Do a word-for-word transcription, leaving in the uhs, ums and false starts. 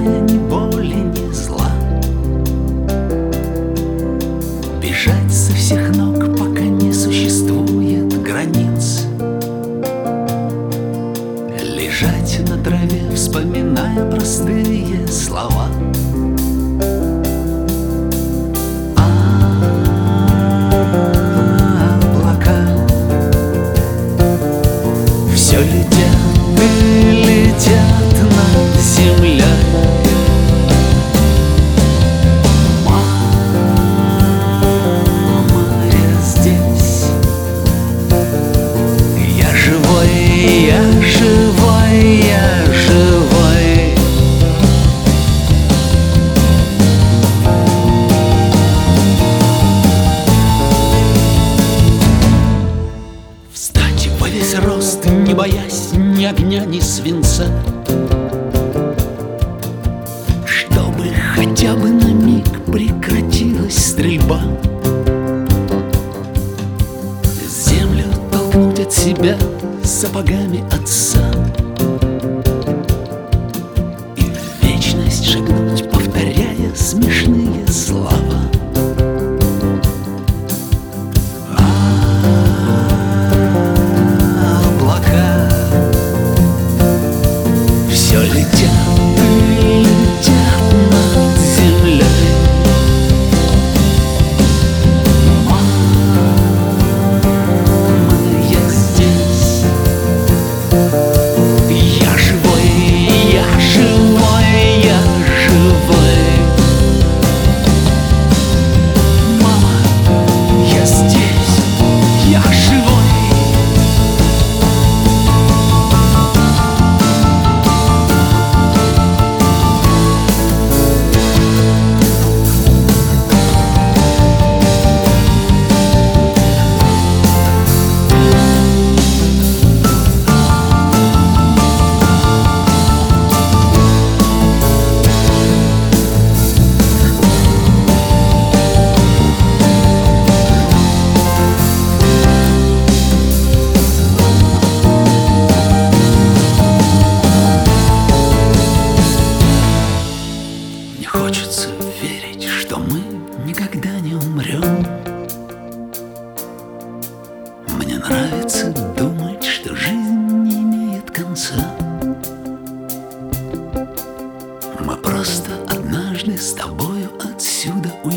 зная ни боли, ни зла. Бежать со всех ног, пока не существует границ. Лежать на траве, вспоминая простые слова. А облака все летят и летят над землей. Мама, я здесь. Я живой, я живой, я живой. Встать во весь рост, не боясь ни огня, ни свинца, чтобы хотя бы на миг прекратилась стрельба. Землю толкнуть от себя сапогами отца и в вечность шагнуть, повторяя смешные слова. Все летят и летят над землей. Мама, я здесь. Я живой, я живой, я живой. Мама, я здесь, я живой. Хочется верить, что мы никогда не умрем. Мне нравится думать, что жизнь не имеет конца. Мы просто однажды с тобою отсюда уйдем.